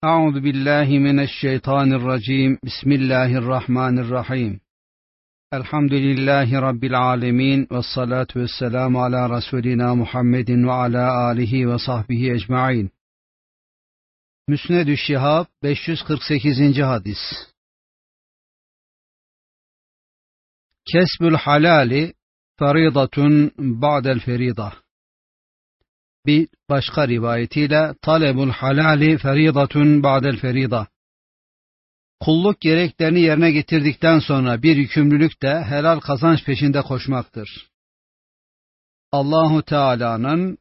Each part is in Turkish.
Euzu billahi mineşşeytanirracim. Bismillahirrahmanirrahim. Elhamdülillahi Rabbil alemin. Vessalatu vesselamu ala Resulina Muhammedin ve ala alihi ve sahbihi ecmain. Müsned-ü Şihab 548. hadis. Kesbül halali faridatun ba'del ferida. Bir başka rivayetiyle talebul halali feridatun ba'del ferida. Kulluk gereklerini yerine getirdikten sonra bir yükümlülük de helal kazanç peşinde koşmaktır. Allahu Teala'nın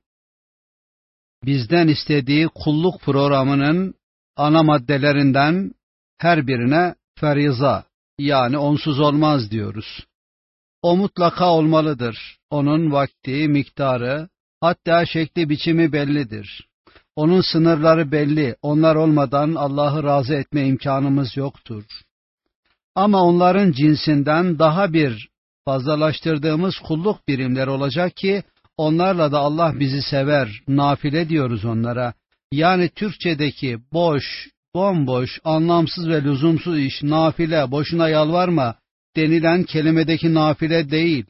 bizden istediği kulluk programının ana maddelerinden her birine feriza, yani onsuz olmaz diyoruz. O mutlaka olmalıdır. Onun vakti, miktarı, hatta şekli biçimi bellidir. Onun sınırları belli. Onlar olmadan Allah'ı razı etme imkanımız yoktur. Ama onların cinsinden daha bir fazlalaştırdığımız kulluk birimleri olacak ki onlarla da Allah bizi sever. Nafile diyoruz onlara. Yani Türkçedeki boş, bomboş, anlamsız ve lüzumsuz iş, nafile, boşuna yalvarma denilen kelimedeki nafile değil.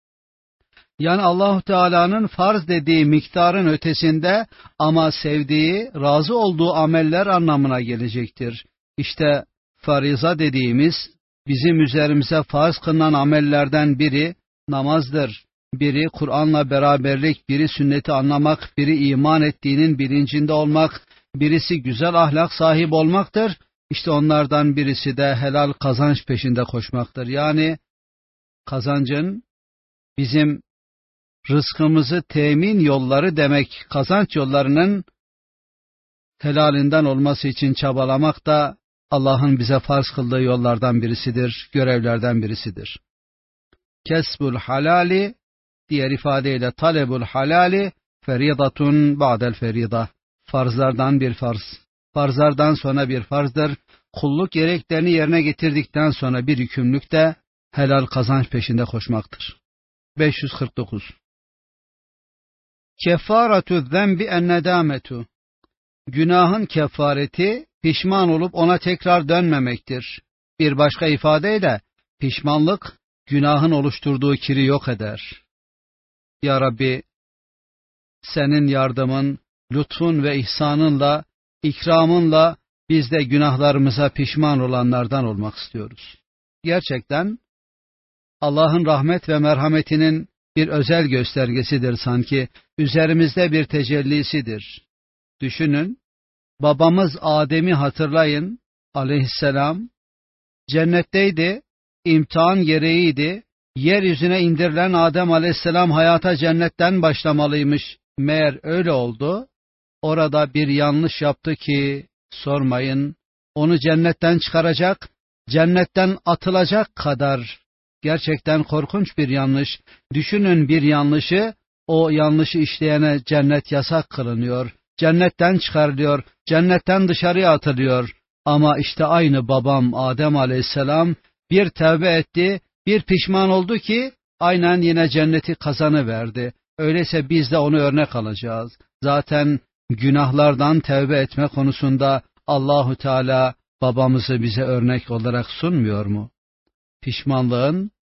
Yani Allah-u Teala'nın farz dediği miktarın ötesinde ama sevdiği, razı olduğu ameller anlamına gelecektir. İşte fariza dediğimiz bizim üzerimize farz kılınan amellerden biri namazdır. Biri Kur'an'la beraberlik, biri sünneti anlamak, biri iman ettiğinin bilincinde olmak, birisi güzel ahlak sahibi olmaktır. İşte onlardan birisi de helal kazanç peşinde koşmaktır. Yani kazancın bizim rızkımızı temin yolları demek, kazanç yollarının helalinden olması için çabalamak da Allah'ın bize farz kıldığı yollardan birisidir, görevlerden birisidir. Kesbul halali, diğer ifadeyle talebul halali, feridatun ba'del ferida. Farzlardan bir farz. Farzlardan sonra bir farzdır. Kulluk gereklerini yerine getirdikten sonra bir yükümlülük de helal kazanç peşinde koşmaktır. 549. Kefaretü zenbi ennedametu. Günahın kefareti pişman olup ona tekrar dönmemektir. Bir başka ifadeyle pişmanlık günahın oluşturduğu kiri yok eder. Ya Rabbi, senin yardımın, lütfun ve ihsanınla, ikramınla biz de günahlarımıza pişman olanlardan olmak istiyoruz. Gerçekten Allah'ın rahmet ve merhametinin bir özel göstergesidir sanki, üzerimizde bir tecellisidir. Düşünün, babamız Adem'i hatırlayın, aleyhisselam, cennetteydi, imtihan gereğiydi, yeryüzüne indirilen Adem aleyhisselam hayata cennetten başlamalıymış, meğer öyle oldu, orada bir yanlış yaptı ki, sormayın, onu cennetten çıkaracak, cennetten atılacak kadar, gerçekten korkunç bir yanlış. Düşünün bir yanlışı, o yanlışı işleyene cennet yasak kılınıyor. Cennetten çıkarılıyor, cennetten dışarıya atılıyor. Ama işte aynı babam Adem aleyhisselam bir tevbe etti, bir pişman oldu ki aynen yine cenneti kazanıverdi. Öyleyse biz de onu örnek alacağız. Zaten günahlardan tevbe etme konusunda Allahu Teala babamızı bize örnek olarak sunmuyor mu? Pişmanlığın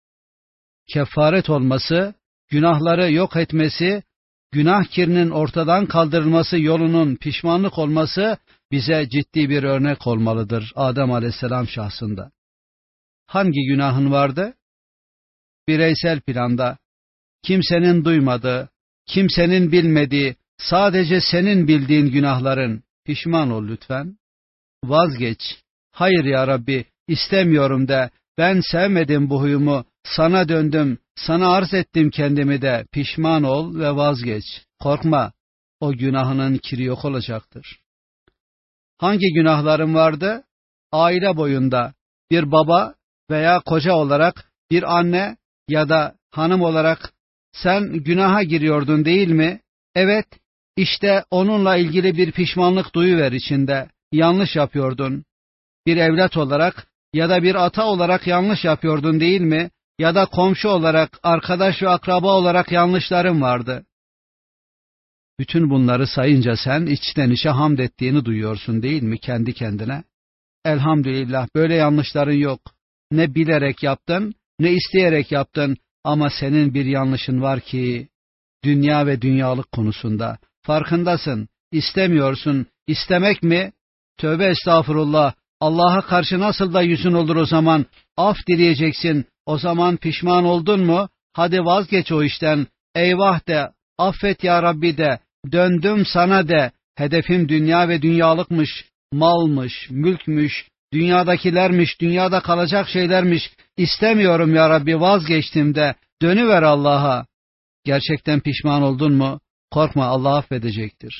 kefaret olması, günahları yok etmesi, günah kirinin ortadan kaldırılması yolunun pişmanlık olması bize ciddi bir örnek olmalıdır Adem Aleyhisselam şahsında. Hangi günahın vardı? Bireysel planda, kimsenin duymadığı, kimsenin bilmediği, sadece senin bildiğin günahların, pişman ol lütfen. Vazgeç. Hayır ya Rabbi, istemiyorum de, ben sevmedim bu huyumu, sana döndüm, sana arz ettim kendimi de, pişman ol ve vazgeç. Korkma, o günahının kiri yok olacaktır. Hangi günahların vardı? Aile boyunda bir baba veya koca olarak, bir anne ya da hanım olarak sen günaha giriyordun değil mi? Evet, işte onunla ilgili bir pişmanlık duyuver içinde, yanlış yapıyordun. Bir evlat olarak ya da bir ata olarak yanlış yapıyordun değil mi? Ya da komşu olarak, arkadaş ve akraba olarak yanlışların vardı. Bütün bunları sayınca sen içten içe hamd ettiğini duyuyorsun değil mi kendi kendine? Elhamdülillah böyle yanlışların yok. Ne bilerek yaptın, ne isteyerek yaptın ama senin bir yanlışın var ki dünya ve dünyalık konusunda. Farkındasın, istemiyorsun. İstemek mi? Tövbe estağfurullah. Allah'a karşı nasıl da yüzün olur o zaman? Af dileyeceksin. O zaman pişman oldun mu? Hadi vazgeç o işten. Eyvah de, affet ya Rabbi de, döndüm sana de. Hedefim dünya ve dünyalıkmış, malmış, mülkmüş, dünyadakilermiş, dünyada kalacak şeylermiş. İstemiyorum ya Rabbi, vazgeçtim de. Dönüver Allah'a. Gerçekten pişman oldun mu? Korkma, Allah affedecektir.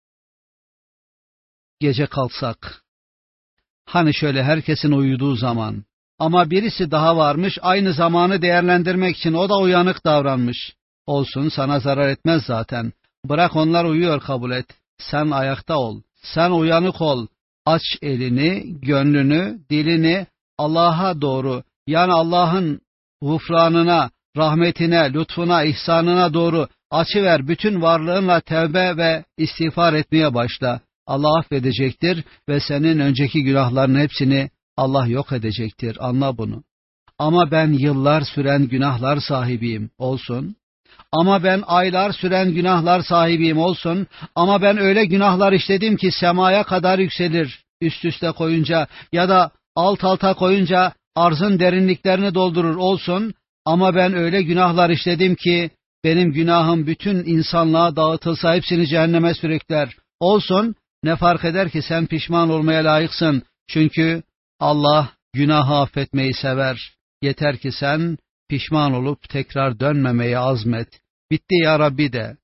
Gece kalksak, hani şöyle herkesin uyuduğu zaman, ama birisi daha varmış aynı zamanı değerlendirmek için, o da uyanık davranmış. Olsun, sana zarar etmez zaten. Bırak onlar uyuyor, kabul et. Sen ayakta ol, sen uyanık ol. Aç elini, gönlünü, dilini Allah'a doğru, yani Allah'ın gufranına, rahmetine, lütfuna, ihsanına doğru açıver, bütün varlığınla tevbe ve istiğfar etmeye başla. Allah affedecektir ve senin önceki günahların hepsini Allah yok edecektir. Anla bunu. Ama ben yıllar süren günahlar sahibiyim, olsun. Ama ben aylar süren günahlar sahibiyim, olsun. Ama ben öyle günahlar işledim ki semaya kadar yükselir üst üste koyunca, ya da alt alta koyunca arzın derinliklerini doldurur, olsun. Ama ben öyle günahlar işledim ki benim günahım bütün insanlığa dağıtılsa hepsini cehenneme sürükler, olsun. Ne fark eder ki, sen pişman olmaya layıksın. Çünkü Allah günahı affetmeyi sever. Yeter ki sen pişman olup tekrar dönmemeye azmet. Bitti ya Rabbi de.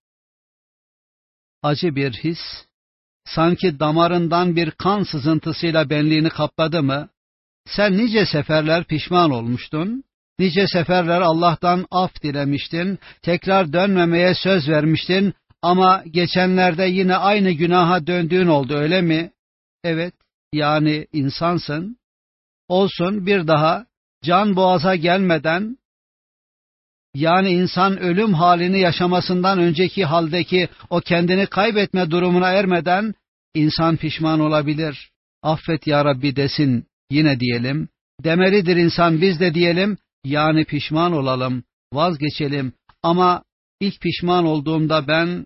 Acı bir his, sanki damarından bir kan sızıntısıyla benliğini kapladı mı? Sen nice seferler pişman olmuştun, nice seferler Allah'tan af dilemiştin, tekrar dönmemeye söz vermiştin, ama geçenlerde yine aynı günaha döndüğün oldu, öyle mi? Evet, yani insansın. Olsun, bir daha can boğaza gelmeden, yani insan ölüm halini yaşamasından önceki haldeki o kendini kaybetme durumuna ermeden insan pişman olabilir. Affet ya Rabbi desin, yine diyelim. Demelidir insan, biz de diyelim, yani pişman olalım, vazgeçelim. Ama ilk pişman olduğumda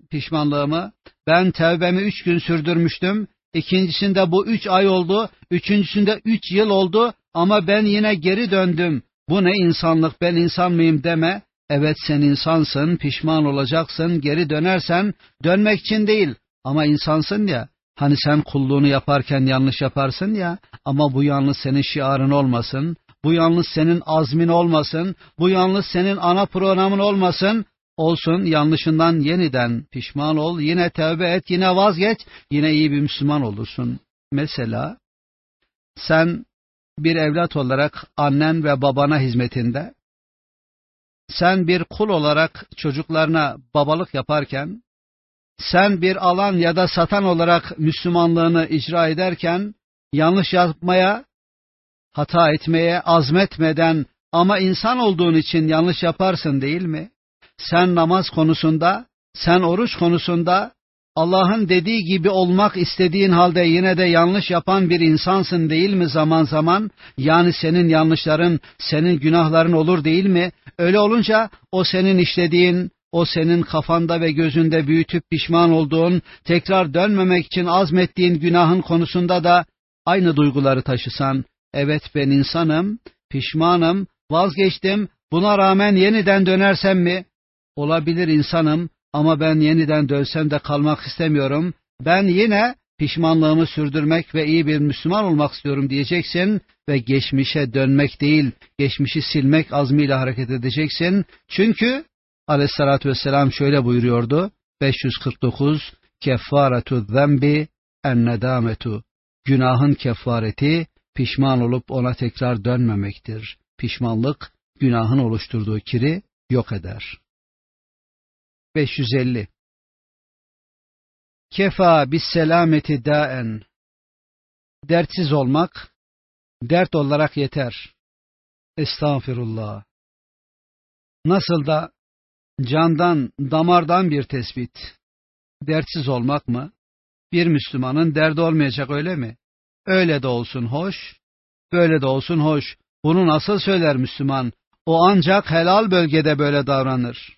ben tevbemi 3 gün sürdürmüştüm. İkincisinde bu 3 ay oldu, üçüncüsünde 3 yıl oldu ama ben yine geri döndüm. Bu ne insanlık, ben insan mıyım deme. Evet, sen insansın, pişman olacaksın, geri dönersen, dönmek için değil ama insansın ya. Hani sen kulluğunu yaparken yanlış yaparsın ya, ama bu yalnız senin şiarın olmasın, bu yalnız senin azmin olmasın, bu yalnız senin ana programın olmasın. Olsun, yanlışından yeniden pişman ol, yine tövbe et, yine vazgeç, yine iyi bir Müslüman olursun. Mesela sen bir evlat olarak annen ve babana hizmetinde, sen bir kul olarak çocuklarına babalık yaparken, sen bir alan ya da satan olarak Müslümanlığını icra ederken, yanlış yapmaya, hata etmeye azmetmeden ama insan olduğun için yanlış yaparsın değil mi? Sen namaz konusunda, sen oruç konusunda Allah'ın dediği gibi olmak istediğin halde yine de yanlış yapan bir insansın değil mi zaman zaman? Yani senin yanlışların, senin günahların olur değil mi? Öyle olunca o senin işlediğin, o senin kafanda ve gözünde büyütüp pişman olduğun, tekrar dönmemek için azmettiğin günahın konusunda da aynı duyguları taşısan, evet ben insanım, pişmanım, vazgeçtim, buna rağmen yeniden dönersem mi? Olabilir insanım ama ben yeniden dönsem de kalmak istemiyorum. Ben yine pişmanlığımı sürdürmek ve iyi bir Müslüman olmak istiyorum diyeceksin ve geçmişe dönmek değil, geçmişi silmek azmiyle hareket edeceksin. Çünkü Aleyhissalatü vesselam şöyle buyuruyordu, 549, keffaretu zembi en nedametu. Günahın kefareti pişman olup ona tekrar dönmemektir. Pişmanlık günahın oluşturduğu kiri yok eder. 550. Kefa bis selameti daen. Dertsiz olmak dert olarak yeter. Estağfirullah. Nasıl da candan, damardan bir tespit. dertsiz olmak mı? Bir Müslümanın derdi olmayacak, öyle mi? Öyle de olsun hoş, böyle de olsun hoş. Bunu nasıl söyler Müslüman? O ancak helal bölgede böyle davranır.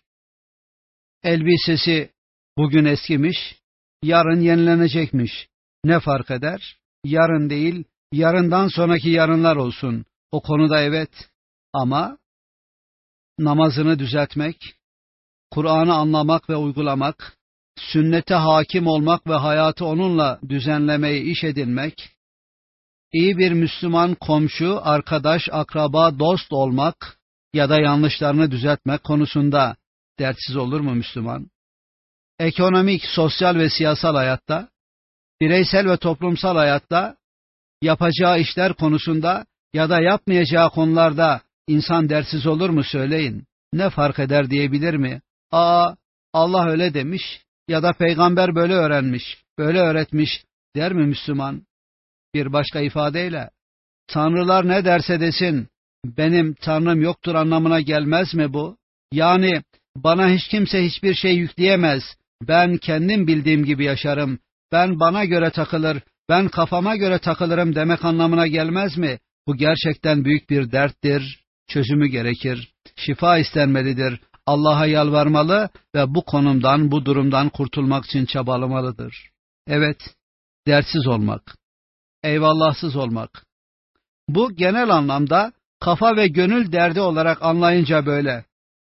Elbisesi bugün eskimiş, yarın yenilenecekmiş. Ne fark eder? Yarın değil, yarından sonraki yarınlar olsun. O konuda evet. Ama namazını düzeltmek, Kur'an'ı anlamak ve uygulamak, sünnete hakim olmak ve hayatı onunla düzenlemeyi iş edinmek, iyi bir Müslüman komşu, arkadaş, akraba, dost olmak ya da yanlışlarını düzeltmek konusunda dertsiz olur mu Müslüman? Ekonomik, sosyal ve siyasal hayatta, bireysel ve toplumsal hayatta, yapacağı işler konusunda ya da yapmayacağı konularda insan dertsiz olur mu söyleyin? Ne fark eder diyebilir mi? Allah öyle demiş ya da peygamber böyle öğrenmiş, böyle öğretmiş der mi Müslüman? Bir başka ifadeyle, tanrılar ne derse desin, benim tanrım yoktur anlamına gelmez mi bu? Yani bana hiç kimse hiçbir şey yükleyemez, ben kendim bildiğim gibi yaşarım, ben bana göre takılır, ben kafama göre takılırım demek anlamına gelmez mi? Bu gerçekten büyük bir derttir, çözümü gerekir, şifa istenmelidir, Allah'a yalvarmalı ve bu konumdan, bu durumdan kurtulmak için çabalamalıdır. Evet, dertsiz olmak, eyvallahsız olmak. Bu genel anlamda kafa ve gönül derdi olarak anlayınca böyle.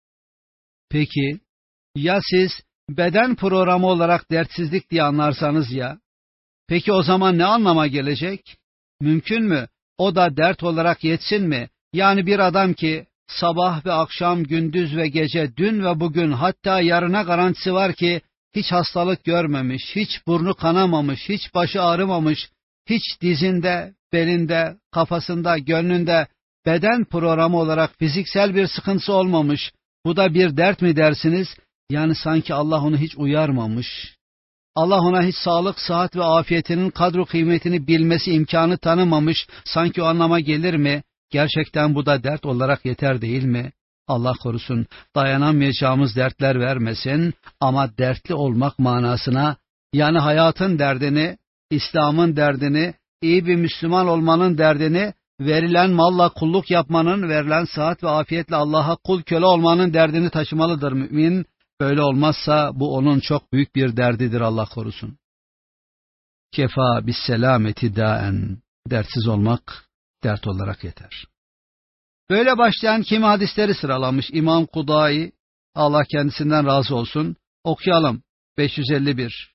Peki, ya siz beden programı olarak dertsizlik diye anlarsanız ya? Peki o zaman ne anlama gelecek? Mümkün mü? O da dert olarak yetsin mi? Yani bir adam ki sabah ve akşam, gündüz ve gece, dün ve bugün, hatta yarına garantisi var ki hiç hastalık görmemiş, hiç burnu kanamamış, hiç başı ağrımamış, hiç dizinde, belinde, kafasında, gönlünde beden programı olarak fiziksel bir sıkıntısı olmamış. Bu da bir dert mi dersiniz? Yani sanki Allah onu hiç uyarmamış. Allah ona hiç sağlık, sıhhat ve afiyetinin kadru kıymetini bilmesi imkanı tanımamış. Sanki o anlama gelir mi? Gerçekten bu da dert olarak yeter değil mi? Allah korusun, dayanamayacağımız dertler vermesin ama dertli olmak manasına, yani hayatın derdini, İslam'ın derdini, iyi bir Müslüman olmanın derdini, verilen malla kulluk yapmanın, verilen sıhhat ve afiyetle Allah'a kul köle olmanın derdini taşımalıdır mümin. Böyle olmazsa bu onun çok büyük bir derdidir, Allah korusun. Kefa bis selameti daen. Dertsiz olmak dert olarak yeter. Böyle başlayan kimi hadisleri sıralamış İmam Kudai, Allah kendisinden razı olsun. Okuyalım. 551.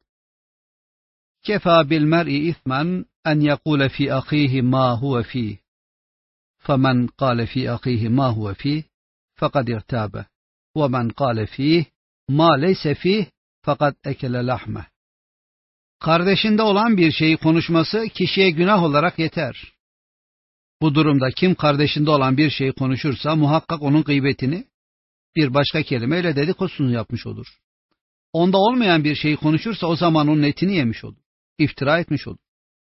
Kefa bil mer'i ithmen en yekule fi ahihi ma huve fih. Femen kâle fi ahihi ma huve fih fekad irtâbe. Ve men kâle fih ma leyse fih fakat ekele lahme. Kardeşinde olan bir şeyi konuşması kişiye günah olarak yeter. Bu durumda kim kardeşinde olan bir şeyi konuşursa muhakkak onun gıybetini, bir başka kelimeyle dedikodusunu yapmış olur. Onda olmayan bir şeyi konuşursa o zaman onun etini yemiş olur. İftira etmiş olur.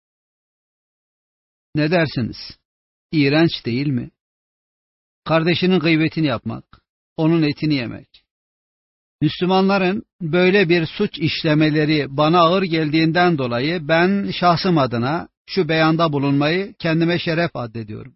Ne dersiniz? İğrenç değil mi? Kardeşinin gıybetini yapmak, onun etini yemek. Müslümanların böyle bir suç işlemeleri bana ağır geldiğinden dolayı ben şahsım adına şu beyanda bulunmayı kendime şeref addediyorum.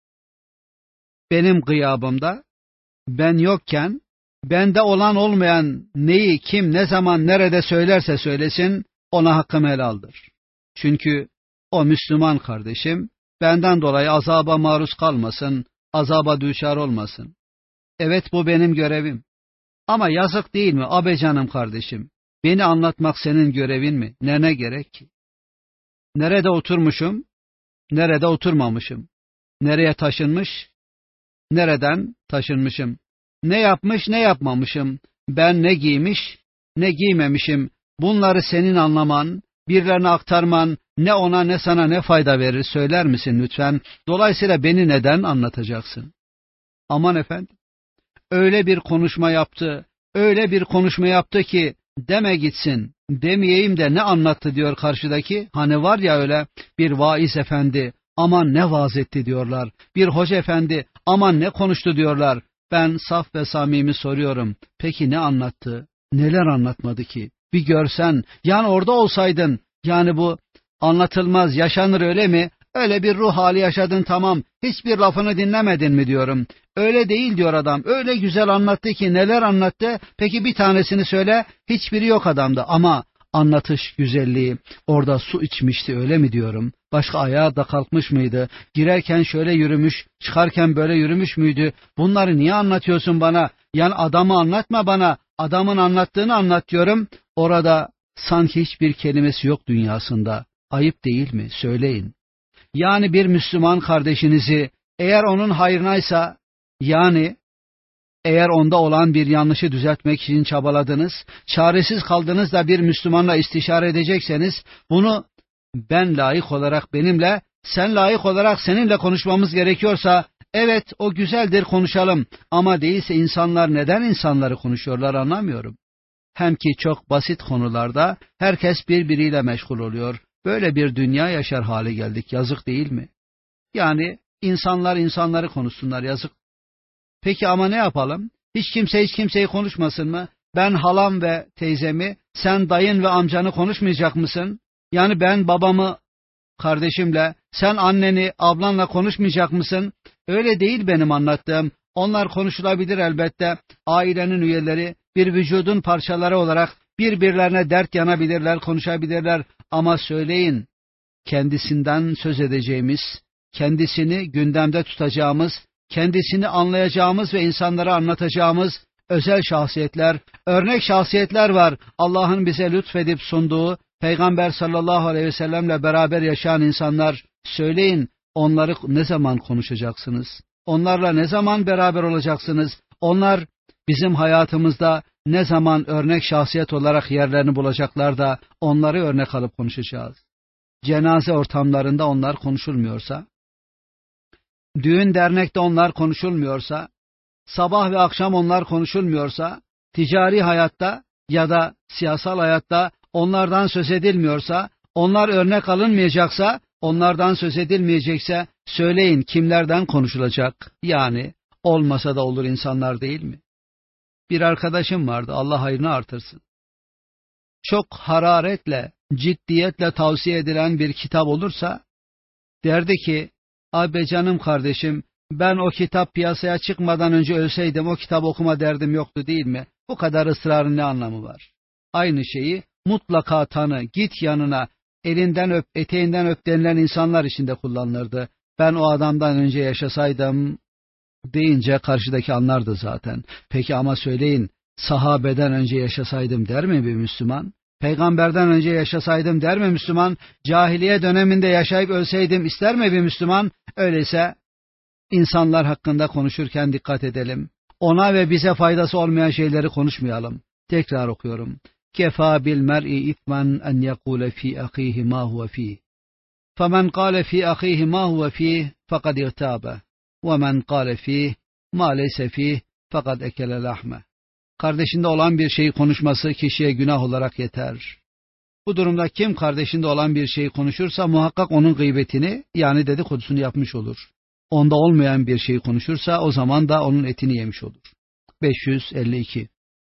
Benim gıyabımda, ben yokken, bende olan olmayan neyi kim ne zaman nerede söylerse söylesin ona hakkım helaldir. Çünkü o Müslüman kardeşim benden dolayı azaba maruz kalmasın, azaba düçar olmasın. Evet, bu benim görevim. Ama yazık değil mi abi canım kardeşim? Beni anlatmak senin görevin mi? Ne gerek ki? Nerede oturmuşum? Nerede oturmamışım? Nereye taşınmış? Nereden taşınmışım? Ne yapmış, ne yapmamışım? Ben ne giymiş, ne giymemişim? Bunları senin anlaman, birilerine aktarman, ne ona ne sana ne fayda verir söyler misin lütfen? Dolayısıyla beni neden anlatacaksın? Aman efendim, öyle bir konuşma yaptı, öyle bir konuşma yaptı ki deme gitsin, demeyeyim de ne anlattı diyor karşıdaki. Hani var ya öyle bir vaiz efendi, aman ne vaaz etti diyorlar. Bir hoca efendi, aman ne konuştu diyorlar. Ben saf ve samimi soruyorum. Peki ne anlattı? Neler anlatmadı ki? Bir görsen, yani orada olsaydın, yani bu anlatılmaz, yaşanır öyle mi? Öyle bir ruh hali yaşadın, tamam, hiçbir lafını dinlemedin mi diyorum. Öyle değil diyor adam, öyle güzel anlattı ki, neler anlattı, peki bir tanesini söyle, hiçbiri yok adamda ama anlatış güzelliği, orada su içmişti öyle mi diyorum. Başka ayağa da kalkmış mıydı, girerken şöyle yürümüş, çıkarken böyle yürümüş müydü, bunları niye anlatıyorsun bana, yani adamı anlatma bana, adamın anlattığını anlat diyorum. Orada sanki hiçbir kelimesi yok dünyasında. Ayıp değil mi? Söyleyin. Yani bir Müslüman kardeşinizi eğer onun hayrınaysa, yani eğer onda olan bir yanlışı düzeltmek için çabaladınız, çaresiz kaldınız da bir Müslümanla istişare edecekseniz, bunu ben layık olarak benimle, sen layık olarak seninle konuşmamız gerekiyorsa, evet o güzeldir, konuşalım, ama değilse insanlar neden insanları konuşuyorlar anlamıyorum. Hem ki çok basit konularda herkes birbiriyle meşgul oluyor. Böyle bir dünya yaşar hale geldik, yazık değil mi? Yani insanlar insanları konuşsunlar, yazık. Peki ama ne yapalım? Hiç kimse hiç kimseyi konuşmasın mı? Ben halam ve teyzemi, sen dayın ve amcanı konuşmayacak mısın? Yani ben babamı kardeşimle, sen anneni, ablanla konuşmayacak mısın? Öyle değil benim anlattığım. Onlar konuşulabilir elbette. Ailenin üyeleri bir vücudun parçaları olarak birbirlerine dert yanabilirler, konuşabilirler. Ama söyleyin, kendisinden söz edeceğimiz, kendisini gündemde tutacağımız, kendisini anlayacağımız ve insanlara anlatacağımız özel şahsiyetler, örnek şahsiyetler var. Allah'ın bize lütfedip sunduğu, Peygamber sallallahu aleyhi ve sellemle beraber yaşayan insanlar, söyleyin, onları ne zaman konuşacaksınız? Onlarla ne zaman beraber olacaksınız? Onlar bizim hayatımızda ne zaman örnek şahsiyet olarak yerlerini bulacaklar da onları örnek alıp konuşacağız? Cenaze ortamlarında onlar konuşulmuyorsa, düğün dernekte onlar konuşulmuyorsa, sabah ve akşam onlar konuşulmuyorsa, ticari hayatta ya da siyasal hayatta onlardan söz edilmiyorsa, onlar örnek alınmayacaksa, onlardan söz edilmeyecekse, söyleyin kimlerden konuşulacak? Yani olmasa da olur insanlar değil mi? Bir arkadaşım vardı, Allah hayrını artırsın. Çok hararetle, ciddiyetle tavsiye edilen bir kitap olursa, derdi ki, abi canım kardeşim, ben o kitap piyasaya çıkmadan önce ölseydim o kitap okuma derdim yoktu değil mi? Bu kadar ısrarın ne anlamı var? Aynı şeyi mutlaka tanı, git yanına, elinden öp, eteğinden öp denilen insanlar için de kullanılırdı. Ben o adamdan önce yaşasaydım deyince karşıdaki anlardı zaten. Peki ama söyleyin, sahabeden önce yaşasaydım der mi bir Müslüman? Peygamberden önce yaşasaydım der mi Müslüman? Cahiliye döneminde yaşayıp ölseydim ister mi bir Müslüman? Öyleyse insanlar hakkında konuşurken dikkat edelim. Ona ve bize faydası olmayan şeyleri konuşmayalım. Tekrar okuyorum. Kefa bil mer'i itmen en yekule fi ahihi ma huve fih. Femen kâle fi ahihi ma huve fih fekad irtâbe. Ve men kâle fih ma leyse fih fekad ekele lahme. Kardeşinde olan bir şeyi konuşması kişiye günah olarak yeter. Bu durumda kim kardeşinde olan bir şeyi konuşursa muhakkak onun gıybetini, yani dedikodusunu yapmış olur. Onda olmayan bir şeyi konuşursa o zaman da onun etini yemiş olur. 552.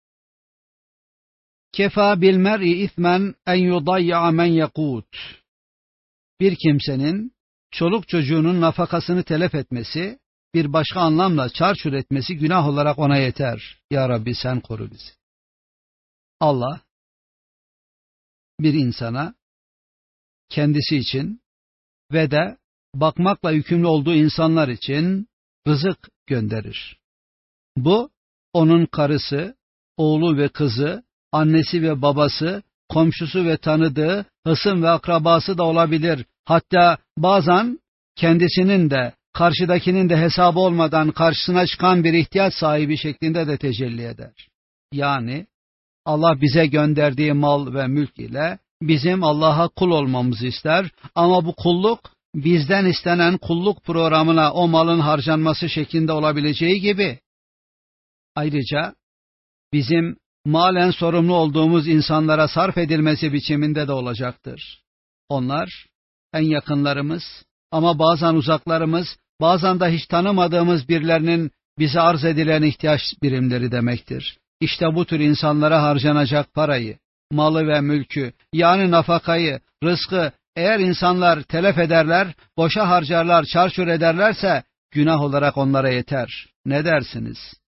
Kefa bil mer'i ithmen en yudayya men yakut. Bir kimsenin çoluk çocuğunun nafakasını telef etmesi, bir başka anlamla çarçur etmesi günah olarak ona yeter. Ya Rabbi sen koru bizi. Allah bir insana kendisi için ve de bakmakla yükümlü olduğu insanlar için rızık gönderir. Bu onun karısı, oğlu ve kızı, annesi ve babası, komşusu ve tanıdığı, hısım ve akrabası da olabilir. Hatta bazen kendisinin de karşıdakinin de hesabı olmadan karşısına çıkan bir ihtiyaç sahibi şeklinde de tecelli eder. Yani Allah bize gönderdiği mal ve mülk ile bizim Allah'a kul olmamızı ister ama bu kulluk bizden istenen kulluk programına o malın harcanması şeklinde olabileceği gibi ayrıca bizim malen sorumlu olduğumuz insanlara sarf edilmesi biçiminde de olacaktır. Onlar en yakınlarımız ama bazen uzaklarımız, bazen de hiç tanımadığımız birilerinin bize arz edilen ihtiyaç birimleri demektir. İşte bu tür insanlara harcanacak parayı malı ve mülkü, yani nafakayı, rızkı eğer insanlar telef ederler, boşa harcarlar, çarçur ederlerse günah olarak onlara yeter. Ne dersiniz?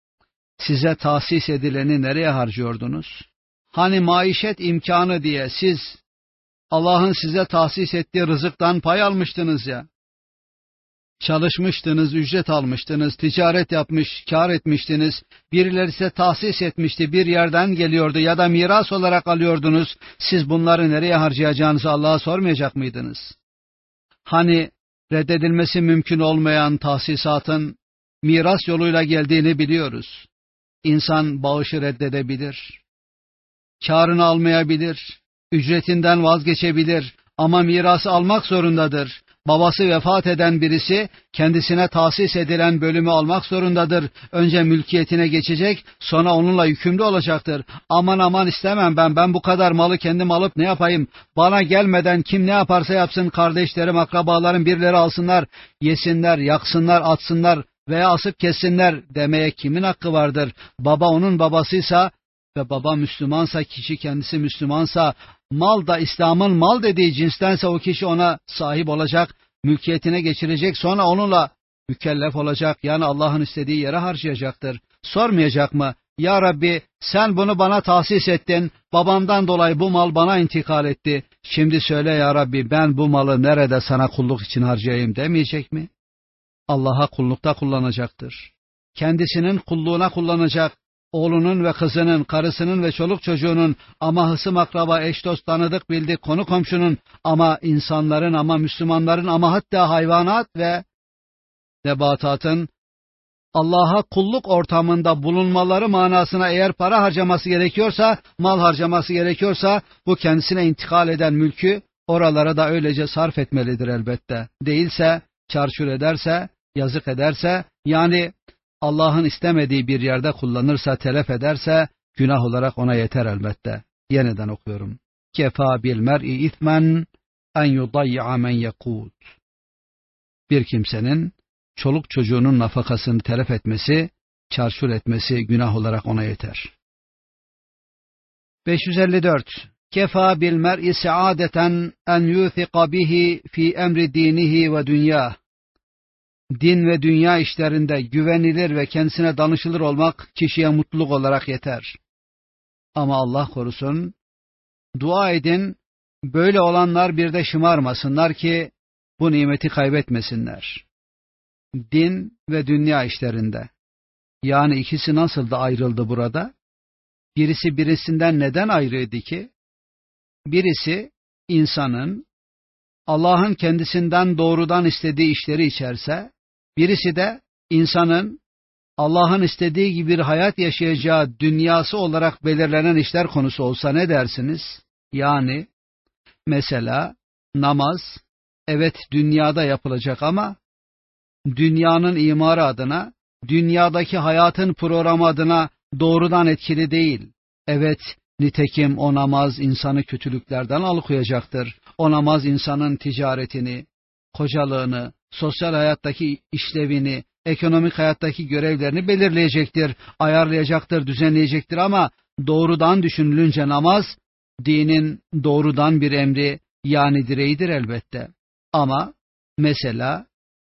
Size tahsis edileni nereye harcıyordunuz? Hani maişet imkanı diye siz Allah'ın size tahsis ettiği rızıktan pay almıştınız ya. Çalışmıştınız, ücret almıştınız, ticaret yapmış, kar etmiştiniz. Birileri size tahsis etmişti, bir yerden geliyordu ya da miras olarak alıyordunuz. Siz bunları nereye harcayacağınızı Allah'a sormayacak mıydınız? Hani reddedilmesi mümkün olmayan tahsisatın miras yoluyla geldiğini biliyoruz. İnsan bağışı reddedebilir, kârını almayabilir, ücretinden vazgeçebilir ama mirası almak zorundadır. Babası vefat eden birisi kendisine tahsis edilen bölümü almak zorundadır. Önce mülkiyetine geçecek, sonra onunla yükümlü olacaktır. Aman aman istemem ben bu kadar malı kendim alıp ne yapayım? Bana gelmeden kim ne yaparsa yapsın, kardeşlerim, akrabalarım birileri alsınlar, yesinler, yaksınlar, atsınlar veya asıp kessinler demeye kimin hakkı vardır? Baba onun babasıysa ve baba Müslümansa, kişi kendisi Müslümansa, mal da İslam'ın mal dediği cinstense o kişi ona sahip olacak, mülkiyetine geçirecek, sonra onunla mükellef olacak, yani Allah'ın istediği yere harcayacaktır. Sormayacak mı? Ya Rabbi sen bunu bana tahsis ettin, babamdan dolayı bu mal bana intikal etti. Şimdi söyle ya Rabbi ben bu malı nerede sana kulluk için harcayayım demeyecek mi? Allah'a kullukta kullanacaktır. Kendisinin kulluğuna kullanacak. Oğlunun ve kızının, karısının ve çoluk çocuğunun, ama hısım akraba, eş dost, tanıdık bildik, konu komşunun, ama insanların, ama Müslümanların, ama hatta hayvanat ve nebatatın Allah'a kulluk ortamında bulunmaları manasına eğer para harcaması gerekiyorsa, mal harcaması gerekiyorsa, bu kendisine intikal eden mülkü oralara da öylece sarf etmelidir elbette. Değilse, çarçur ederse, yazık ederse, yani Allah'ın istemediği bir yerde kullanırsa, telef ederse, günah olarak ona yeter elbette. Yeniden okuyorum. Kefa bil mer'i ithmen en yudayya men yekut. Bir kimsenin çoluk çocuğunun nafakasını telef etmesi, çarçur etmesi günah olarak ona yeter. 554. Kefa bil mer'i saadeten en yuthiqa bihi fi emri dinihi ve dünyah. Din ve dünya işlerinde güvenilir ve kendisine danışılır olmak kişiye mutluluk olarak yeter. Ama Allah korusun, dua edin, böyle olanlar bir de şımarmasınlar ki bu nimeti kaybetmesinler. Din ve dünya işlerinde. Yani ikisi nasıl da ayrıldı burada? Birisi birisinden neden ayrıydı ki? Birisi insanın Allah'ın kendisinden doğrudan istediği işleri içerse, birisi de insanın Allah'ın istediği gibi bir hayat yaşayacağı dünyası olarak belirlenen işler konusu olsa ne dersiniz? Yani mesela namaz, evet dünyada yapılacak ama dünyanın imarı adına, dünyadaki hayatın programı adına doğrudan etkili değil. Evet, nitekim o namaz insanı kötülüklerden alıkoyacaktır. O namaz insanın ticaretini, kocalığını, sosyal hayattaki işlevini, ekonomik hayattaki görevlerini belirleyecektir, ayarlayacaktır, düzenleyecektir ama doğrudan düşünülünce namaz, dinin doğrudan bir emri, yani direğidir elbette. Ama mesela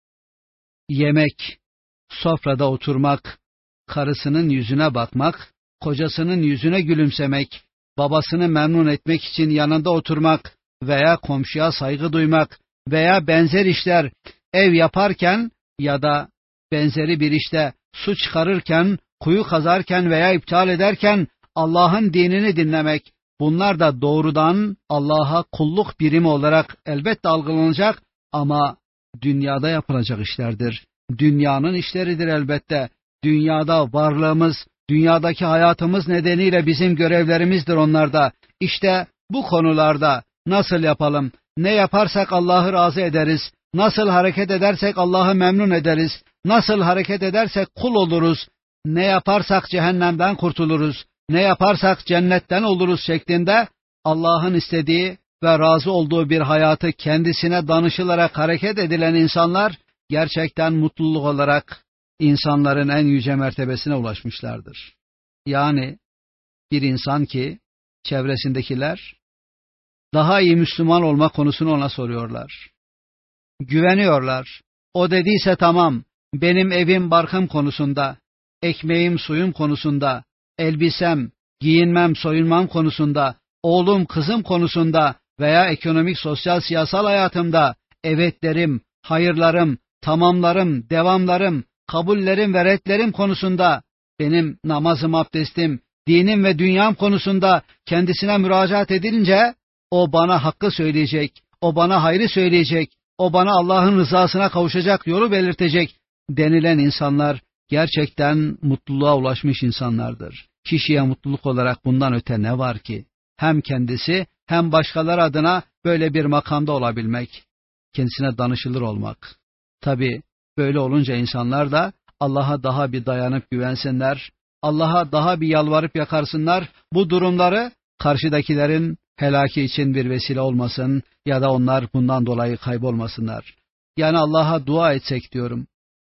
yemek, sofrada oturmak, karısının yüzüne bakmak, kocasının yüzüne gülümsemek, babasını memnun etmek için yanında oturmak veya komşuya saygı duymak veya benzer işler, ev yaparken ya da benzeri bir işte su çıkarırken, kuyu kazarken veya iptal ederken Allah'ın dinini dinlemek, bunlar da doğrudan Allah'a kulluk birimi olarak elbette algılanacak ama dünyada yapılacak işlerdir. Dünyanın işleridir elbette. Dünyada varlığımız, dünyadaki hayatımız nedeniyle bizim görevlerimizdir onlarda. İşte bu konularda nasıl yapalım, ne yaparsak Allah'ı razı ederiz, nasıl hareket edersek Allah'ı memnun ederiz, nasıl hareket edersek kul oluruz, ne yaparsak cehennemden kurtuluruz, ne yaparsak cennetten oluruz şeklinde Allah'ın istediği ve razı olduğu bir hayatı kendisine danışılarak hareket edilen insanlar gerçekten mutluluk olarak insanların en yüce mertebesine ulaşmışlardır. Yani bir insan ki çevresindekiler daha iyi Müslüman olma konusunu ona soruyorlar. Güveniyorlar. O dediyse tamam, benim evim barkım konusunda, ekmeğim suyum konusunda, elbisem, giyinmem soyunmam konusunda, oğlum kızım konusunda veya ekonomik sosyal siyasal hayatımda evetlerim, hayırlarım, tamamlarım, devamlarım, kabullerim ve retlerim konusunda, benim namazım, abdestim, dinim ve dünyam konusunda kendisine müracaat edilince o bana hakkı söyleyecek, o bana hayrı söyleyecek, o bana Allah'ın rızasına kavuşacak yolu belirtecek denilen insanlar gerçekten mutluluğa ulaşmış insanlardır. Kişiye mutluluk olarak bundan öte ne var ki? Hem kendisi hem başkaları adına böyle bir makamda olabilmek, kendisine danışılır olmak. Tabii böyle olunca insanlar da Allah'a daha bir dayanıp güvensinler, Allah'a daha bir yalvarıp yakarsınlar, bu durumları karşıdakilerin helaki için bir vesile olmasın ya da onlar bundan dolayı kaybolmasınlar. Yani Allah'a dua etsek diyorum.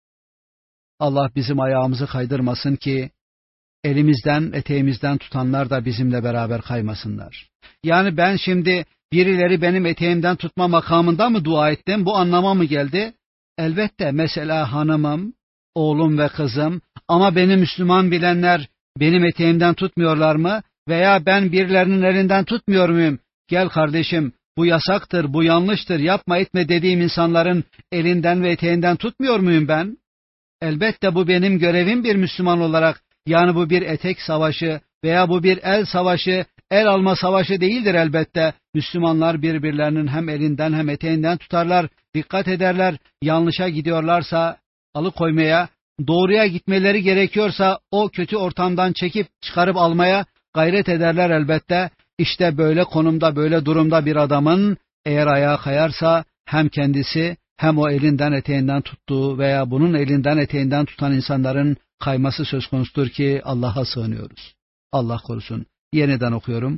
Allah bizim ayağımızı kaydırmasın ki elimizden, eteğimizden tutanlar da bizimle beraber kaymasınlar. Yani ben şimdi birileri benim eteğimden tutma makamında mı dua ettim, bu anlama mı geldi? Elbette mesela hanımım, oğlum ve kızım ama beni Müslüman bilenler benim eteğimden tutmuyorlar mı? Veya ben birilerinin elinden tutmuyor muyum? Gel kardeşim, bu yasaktır, bu yanlıştır, yapma etme dediğim insanların elinden ve eteğinden tutmuyor muyum ben? Elbette bu benim görevim bir Müslüman olarak. Yani bu bir etek savaşı veya bu bir el savaşı, el alma savaşı değildir elbette. Müslümanlar birbirlerinin hem elinden hem eteğinden tutarlar, dikkat ederler, yanlışa gidiyorlarsa alıkoymaya, doğruya gitmeleri gerekiyorsa o kötü ortamdan çekip çıkarıp almaya gayret ederler elbette. İşte böyle konumda, böyle durumda bir adamın eğer ayağa kayarsa hem kendisi hem o elinden eteğinden tuttuğu veya bunun elinden eteğinden tutan insanların kayması söz konusudur ki Allah'a sığınıyoruz. Allah korusun. Yeniden okuyorum.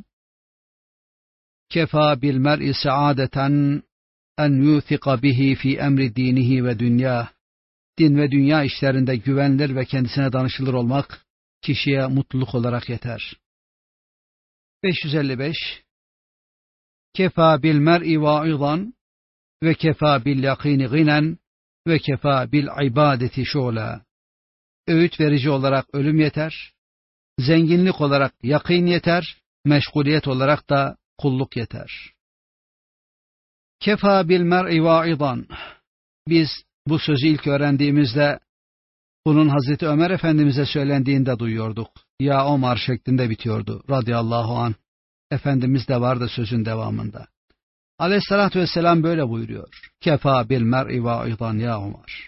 Kefa bil mer'i saadeten en yuthika bihi fi emri dinihi ve dünya. Din ve dünya işlerinde güvenilir ve kendisine danışılır olmak kişiye mutluluk olarak yeter. 555 Kefa bil mer'i va'idan ve kefa bil yakini ginen ve kefa bil ibadeti şola. Öğüt verici olarak ölüm yeter, zenginlik olarak yakin yeter, meşguliyet olarak da kulluk yeter. Kefa bil mer'i va'idan. Biz bu sözü ilk öğrendiğimizde bunun Hazreti Ömer Efendimiz'e söylendiğinde duyuyorduk. Ya Ömer şeklinde bitiyordu radıyallahu anh. Efendimiz de vardı sözün devamında. Aleyhissalatü vesselam böyle buyuruyor. Kefa bil mer'i va'idan ya Ömer.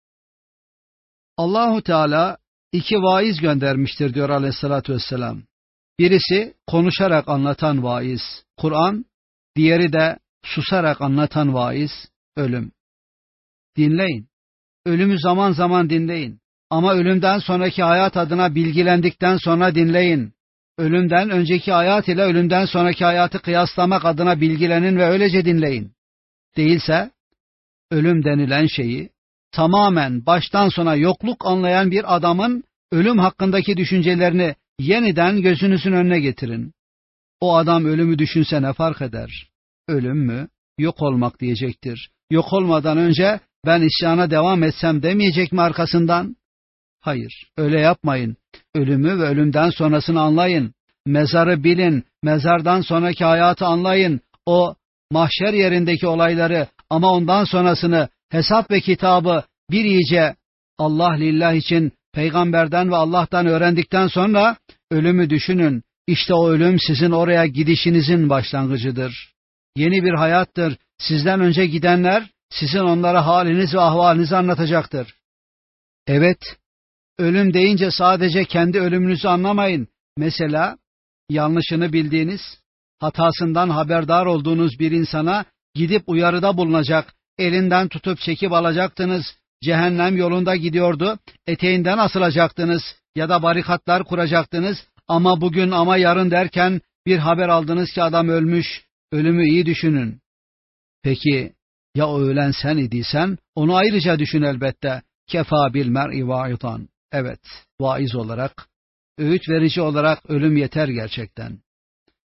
Allahu Teala iki vaiz göndermiştir diyor Aleyhissalatü vesselam. Birisi konuşarak anlatan vaiz, Kur'an, diğeri de susarak anlatan vaiz, ölüm. Dinleyin. Ölümü zaman zaman dinleyin. Ama ölümden sonraki hayat adına bilgilendikten sonra dinleyin. Ölümden önceki hayat ile ölümden sonraki hayatı kıyaslamak adına bilgilenin ve öylece dinleyin. Değilse, ölüm denilen şeyi tamamen baştan sona yokluk anlayan bir adamın ölüm hakkındaki düşüncelerini yeniden gözünüzün önüne getirin. O adam ölümü düşünse ne fark eder? Ölüm mü? Yok olmak diyecektir. Yok olmadan önce ben isyana devam etsem demeyecek mi arkasından? Hayır, öyle yapmayın. Ölümü ve ölümden sonrasını anlayın. Mezarı bilin, mezardan sonraki hayatı anlayın. O mahşer yerindeki olayları ama ondan sonrasını, hesap ve kitabı bir iyice Allah lillah için peygamberden ve Allah'tan öğrendikten sonra ölümü düşünün. İşte o ölüm sizin oraya gidişinizin başlangıcıdır. Yeni bir hayattır. Sizden önce gidenler sizin onlara haliniz ve ahvalinizi anlatacaktır. Evet, ölüm deyince sadece kendi ölümünüzü anlamayın. Mesela yanlışını bildiğiniz, hatasından haberdar olduğunuz bir insana gidip uyarıda bulunacak, elinden tutup çekip alacaktınız, cehennem yolunda gidiyordu, eteğinden asılacaktınız ya da barikatlar kuracaktınız ama bugün ama yarın derken bir haber aldınız ki adam ölmüş, ölümü iyi düşünün. Peki ya o ölen sen idiysen onu ayrıca düşün elbette. Kefa bil mer'i va'idan. Evet, vaiz olarak, öğüt verici olarak ölüm yeter gerçekten.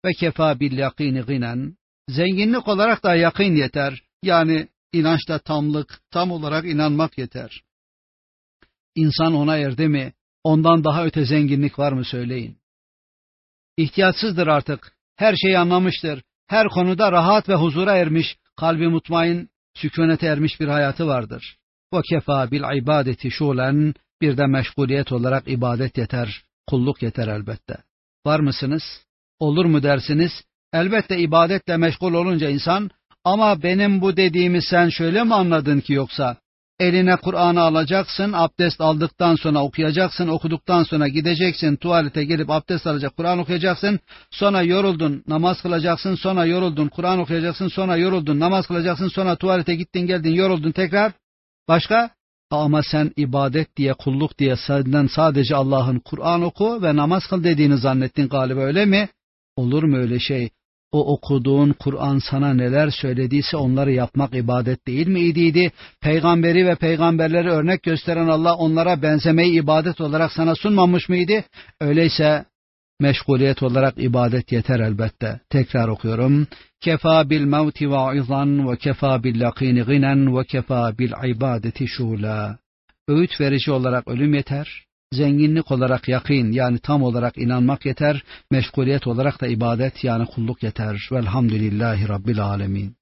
ve kefa bil yakini ginen. Zenginlik olarak da yakın yeter. Yani inançta tamlık, tam olarak inanmak yeter. İnsan ona erdi mi, ondan daha öte zenginlik var mı söyleyin. İhtiyatsızdır artık, her şeyi anlamıştır, her konuda rahat ve huzura ermiş, kalbi mutmain, sükunete ermiş bir hayatı vardır. Ve kefa bil ibadeti şulen, bir de meşguliyet olarak ibadet yeter, kulluk yeter elbette. Var mısınız? Olur mu dersiniz? Elbette ibadetle meşgul olunca insan, ama benim bu dediğimi sen şöyle mi anladın ki yoksa? Eline Kur'an'ı alacaksın, abdest aldıktan sonra okuyacaksın, okuduktan sonra gideceksin, tuvalete gelip abdest alacak, Kur'an okuyacaksın, sonra yoruldun, namaz kılacaksın, sonra yoruldun, Kur'an okuyacaksın, sonra yoruldun, namaz kılacaksın, sonra tuvalete gittin geldin, yoruldun tekrar. Başka? Ama sen ibadet diye, kulluk diye senden sadece Allah'ın Kur'an oku ve namaz kıl dediğini zannettin galiba, öyle mi? Olur mu öyle şey? O okuduğun Kur'an sana neler söylediyse onları yapmak ibadet değil mi idiydi? Peygamberi ve peygamberleri örnek gösteren Allah onlara benzemeyi ibadet olarak sana sunmamış mıydı? Öyleyse meşguliyet olarak ibadet yeter elbette. Tekrar okuyorum. Kefa bil mevti vaizan ve kefa bil yakini ginen ve kefa bil ibadeti şula. Öğüt verici olarak ölüm yeter. Zenginlik olarak yakîn, yani tam olarak inanmak yeter. Meşguliyet olarak da ibadet, yani kulluk yeter. Velhamdülillahi Rabbil alemin.